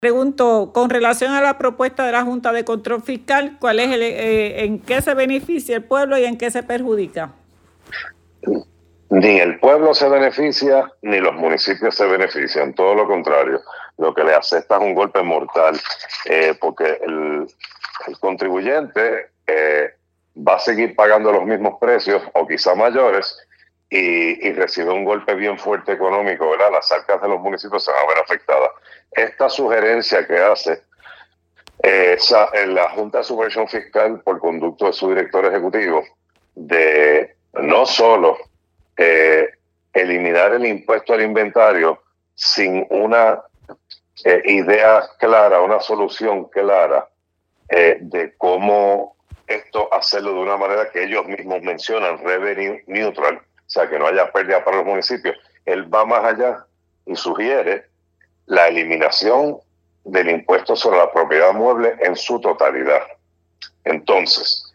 Pregunto, con relación a la propuesta de la Junta de Control Fiscal, ¿cuál es en qué se beneficia el pueblo y en qué se perjudica? Ni el pueblo se beneficia, ni los municipios se benefician, todo lo contrario. Lo que le asesta es un golpe mortal, porque el contribuyente va a seguir pagando los mismos precios o quizá mayores y recibe un golpe bien fuerte económico, ¿verdad? Las arcas de los municipios se van a ver afectadas. Esta sugerencia que hace la Junta de Supervisión Fiscal por conducto de su director ejecutivo de no solo eliminar el impuesto al inventario sin una idea clara, una solución clara de cómo esto hacerlo de una manera que ellos mismos mencionan, revenue neutral, o sea, que no haya pérdida para los municipios. Él va más allá y sugiere la eliminación del impuesto sobre la propiedad mueble en su totalidad. Entonces,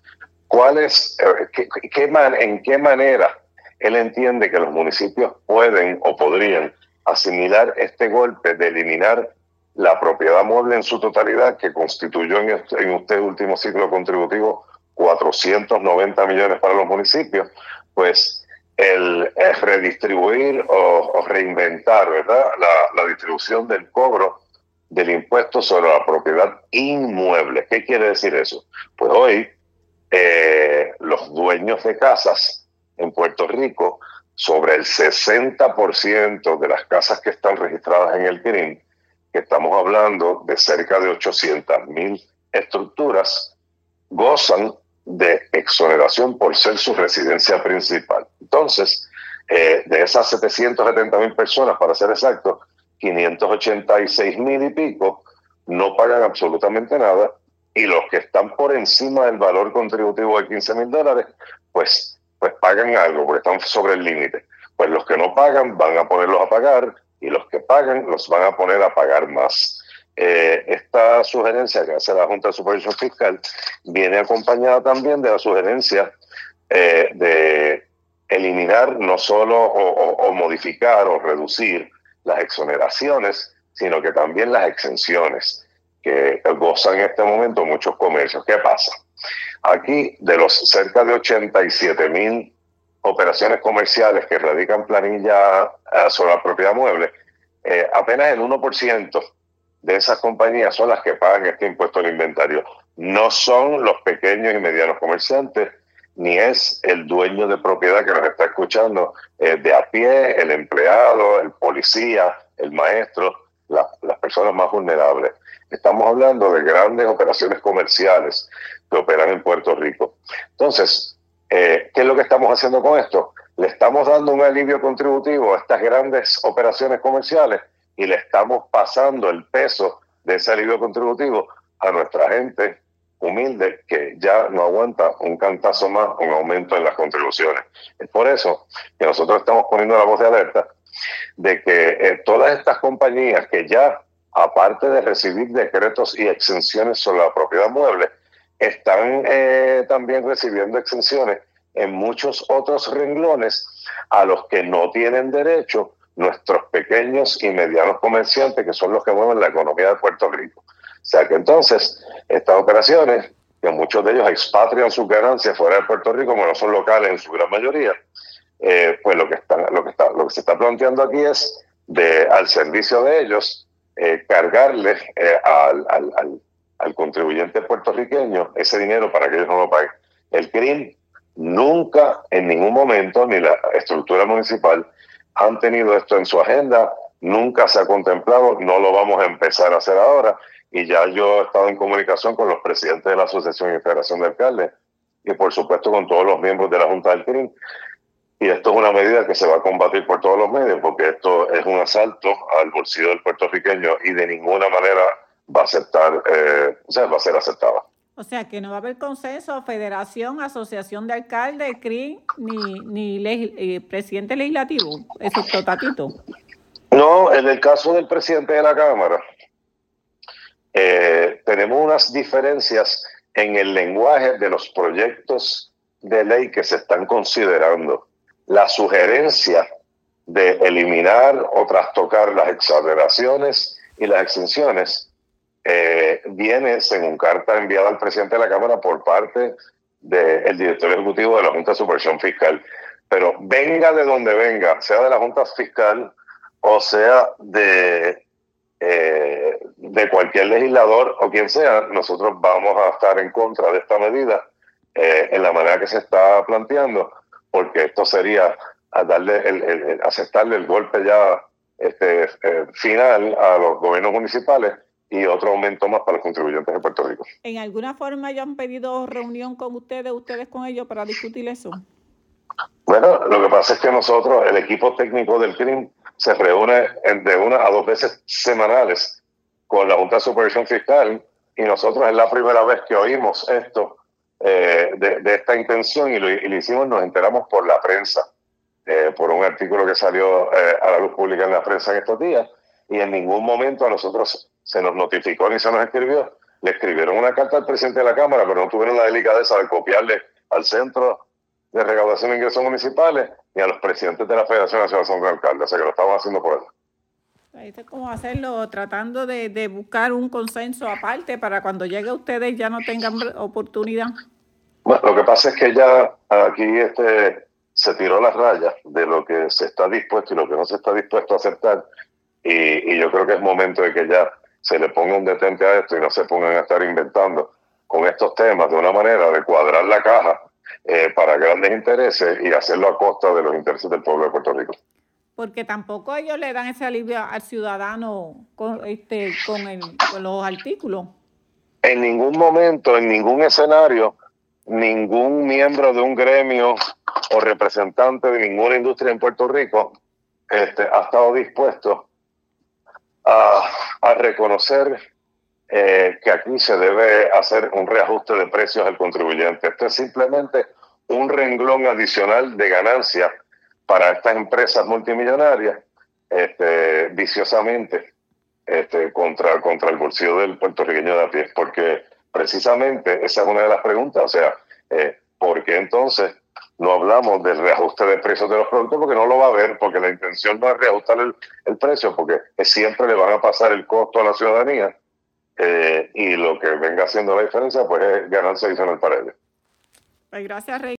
¿en qué manera él entiende que los municipios pueden o podrían asimilar este golpe de eliminar la propiedad mueble en su totalidad, que constituyó en este último ciclo contributivo 490 millones para los municipios? Pues el redistribuir o reinventar, ¿verdad?, la distribución del cobro del impuesto sobre la propiedad inmueble. ¿Qué quiere decir eso? Pues hoy los dueños de casas en Puerto Rico, sobre el 60% de las casas que están registradas en el CRIM, que estamos hablando de cerca de 800,000 estructuras, gozan de exoneración por ser su residencia principal. Entonces, de esas 770,000 personas, para ser exacto, 586,000 y pico no pagan absolutamente nada, y los que están por encima del valor contributivo de $15,000, pues pagan algo, porque están sobre el límite. Pues los que no pagan van a ponerlos a pagar, y los que pagan los van a poner a pagar más. Esta sugerencia que hace la Junta de Supervisión Fiscal viene acompañada también de la sugerencia de eliminar no solo o modificar o reducir las exoneraciones, sino que también las exenciones que gozan en este momento muchos comercios. ¿Qué pasa? Aquí, de los cerca de 87,000 operaciones comerciales que radican planilla sobre la propiedad mueble, apenas el 1% de esas compañías son las que pagan este impuesto al inventario. No son los pequeños y medianos comerciantes, ni es el dueño de propiedad que nos está escuchando de a pie, el empleado, el policía, el maestro, las personas más vulnerables. Estamos hablando de grandes operaciones comerciales que operan en Puerto Rico. Entonces, ¿qué es lo que estamos haciendo con esto? Le estamos dando un alivio contributivo a estas grandes operaciones comerciales y le estamos pasando el peso de ese alivio contributivo a nuestra gente humilde que ya no aguanta un cantazo más, un aumento en las contribuciones. Es por eso que nosotros estamos poniendo la voz de alerta de que todas estas compañías que ya, aparte de recibir decretos y exenciones sobre la propiedad mueble, están también recibiendo exenciones en muchos otros renglones a los que no tienen derecho nuestros pequeños y medianos comerciantes, que son los que mueven la economía de Puerto Rico. O sea que entonces estas operaciones, que muchos de ellos expatrian sus ganancias fuera de Puerto Rico, como no son locales en su gran mayoría, pues lo que se está planteando aquí es al servicio de ellos cargarle al contribuyente puertorriqueño ese dinero para que ellos no lo paguen. El CRIM nunca, en ningún momento, ni la estructura municipal han tenido esto en su agenda, nunca se ha contemplado, no lo vamos a empezar a hacer ahora, y ya yo he estado en comunicación con los presidentes de la Asociación y Federación de Alcaldes y por supuesto con todos los miembros de la Junta del CRIM, y esto es una medida que se va a combatir por todos los medios, porque esto es un asalto al bolsillo del puertorriqueño y de ninguna manera va a ser aceptada. O sea, que no va a haber consenso, federación, asociación de alcaldes, CRIM, ni presidente legislativo, eso es totatito. No, en el caso del presidente de la Cámara, tenemos unas diferencias en el lenguaje de los proyectos de ley que se están considerando. La sugerencia de eliminar o trastocar las exoneraciones y las exenciones viene según carta enviada al presidente de la Cámara por parte del director ejecutivo de la Junta de Supervisión Fiscal. Pero venga de donde venga, sea de la Junta Fiscal o sea de cualquier legislador o quien sea, nosotros vamos a estar en contra de esta medida en la manera que se está planteando, porque esto sería a darle aceptarle el golpe ya final a los gobiernos municipales y otro aumento más para los contribuyentes de Puerto Rico. ¿En alguna forma ya han pedido reunión con ustedes con ellos para discutir eso? Bueno, lo que pasa es que nosotros, el equipo técnico del CRIM, se reúne de 1 a 2 veces semanales con la Junta de Supervisión Fiscal y nosotros es la primera vez que oímos esto de esta intención y lo hicimos, nos enteramos por la prensa, por un artículo que salió a la luz pública en la prensa en estos días y en ningún momento a nosotros se nos notificó ni se nos escribió. Le escribieron una carta al presidente de la Cámara, pero no tuvieron la delicadeza de copiarle al Centro de Recaudación de Ingresos Municipales ni a los presidentes de la Federación Nacional de Alcaldes, o sea que lo estaban haciendo por eso. Esto es como hacerlo, tratando de buscar un consenso aparte para cuando llegue a ustedes ya no tengan oportunidad. Bueno, lo que pasa es que ya aquí se tiró las rayas de lo que se está dispuesto y lo que no se está dispuesto a aceptar y yo creo que es momento de que ya se le ponga un detente a esto y no se pongan a estar inventando con estos temas de una manera de cuadrar la caja para grandes intereses y hacerlo a costa de los intereses del pueblo de Puerto Rico. Porque tampoco ellos le dan ese alivio al ciudadano con los artículos. En ningún momento, en ningún escenario, ningún miembro de un gremio o representante de ninguna industria en Puerto Rico ha estado dispuesto a reconocer que aquí se debe hacer un reajuste de precios al contribuyente. Esto es simplemente un renglón adicional de ganancia para estas empresas multimillonarias, viciosamente, contra el bolsillo del puertorriqueño de a pie, porque precisamente esa es una de las preguntas, o sea, ¿por qué entonces no hablamos del reajuste de precios de los productos? Porque no lo va a haber, porque la intención no es reajustar el precio, porque siempre le van a pasar el costo a la ciudadanía, y lo que venga haciendo la diferencia pues es ganancia adicional para ellos. Pues gracias, Rey.